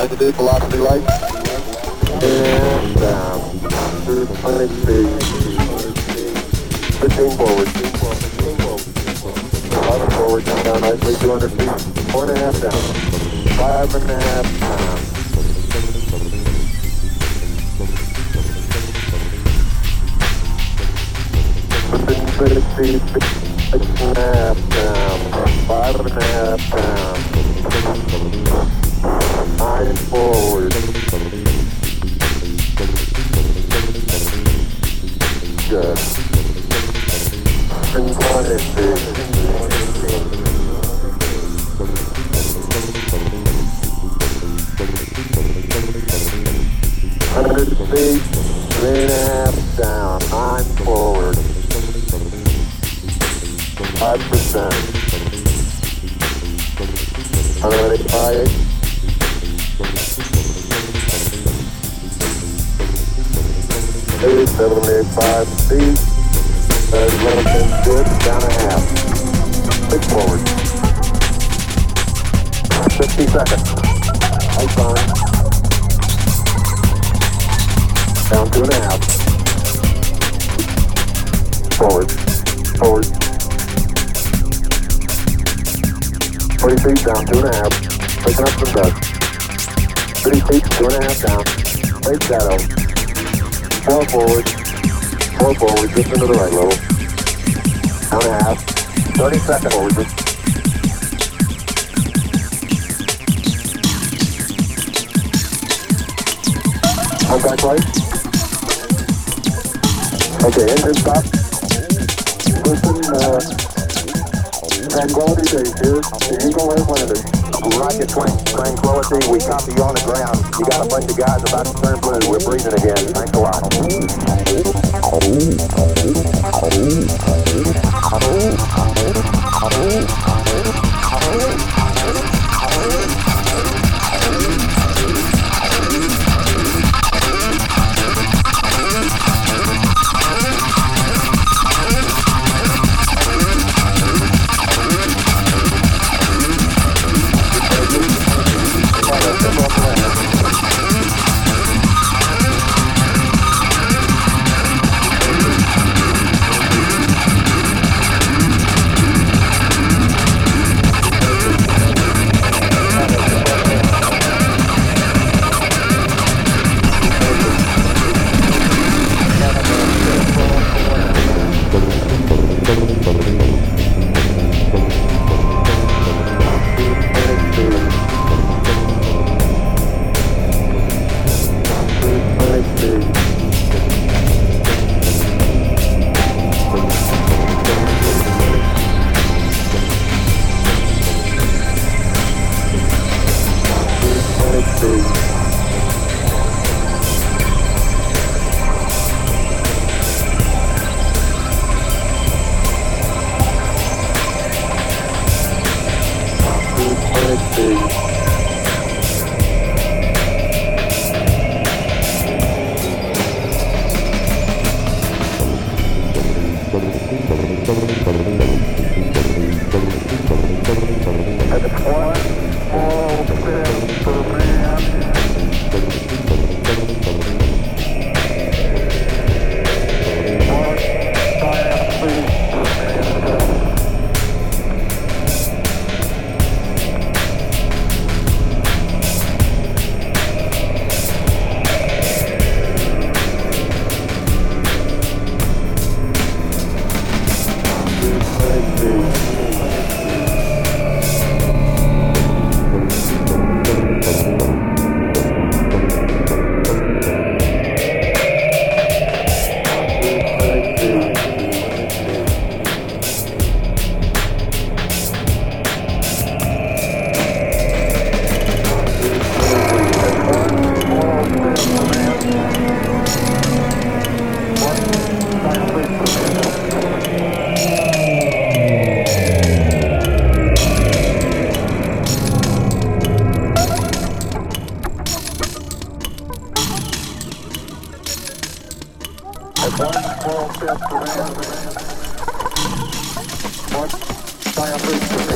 Altitude, velocity light. And down. 100 feet. 15 forward. 11 forward, come down nicely, 200 feet. 4.5 down. 5.5 down. 6 feet, 6.5 down. 5.5 down. 9 forward. Good. 20 feet. 100 feet, 3.5 down, 9 forward, 5%. 185. 75 feet. Limiting good, down a half. 6 forward. 50 seconds. Lights on. Down 2.5. Forward. Forward. 40 feet down 2.5. Picking up some dust. 30 feet, 2.5 down. Right shadow. 4 forward. 4 forward, just into the right level. Down a half. 30 seconds forward. Contact light. Okay, engine stop. Listen, Tranquility Base here. The Eagle has landed. Rocket Tranquility, we copy you on the ground. You got a bunch of guys about to turn blue. We're breathing again. Thanks a lot. One,